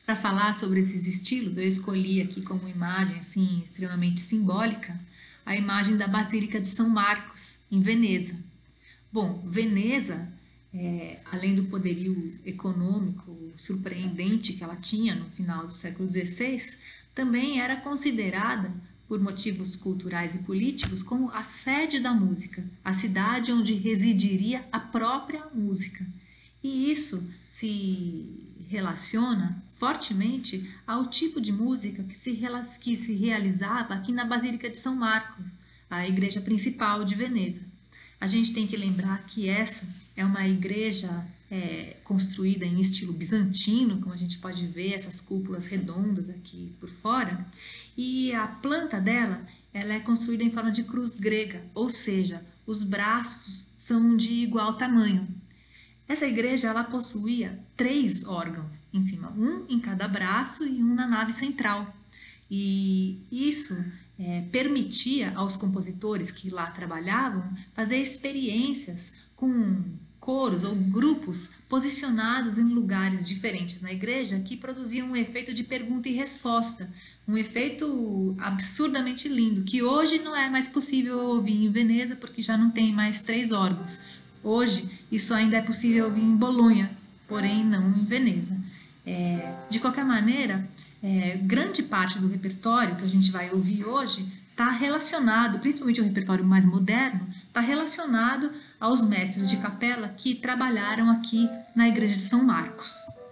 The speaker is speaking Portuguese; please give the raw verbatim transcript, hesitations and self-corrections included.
Para falar sobre esses estilos, eu escolhi aqui como imagem assim extremamente simbólica a imagem da Basílica de São Marcos, em Veneza. Bom, Veneza, é, além do poderio econômico surpreendente que ela tinha no final do século dezesseis, também era considerada, por motivos culturais e políticos, como a sede da música, a cidade onde residiria a própria música. E isso se relaciona fortemente ao tipo de música que se, que se realizava aqui na Basílica de São Marcos, a igreja principal de Veneza. A gente tem que lembrar que essa é uma igreja é, construída em estilo bizantino, como a gente pode ver essas cúpulas redondas aqui por fora, e a planta dela ela é construída em forma de cruz grega, ou seja, os braços são de igual tamanho. Essa igreja ela possuía três órgãos em cima, um em cada braço e um na nave central. E isso é, permitia aos compositores que lá trabalhavam fazer experiências com coros ou grupos posicionados em lugares diferentes na igreja que produziam um efeito de pergunta e resposta, um efeito absurdamente lindo, que hoje não é mais possível ouvir em Veneza porque já não tem mais três órgãos. Hoje isso ainda é possível ouvir em Bolonha, porém não em Veneza. É, de qualquer maneira, é, grande parte do repertório que a gente vai ouvir hoje está relacionado, principalmente o repertório mais moderno, está relacionado aos mestres de capela que trabalharam aqui na igreja de São Marcos.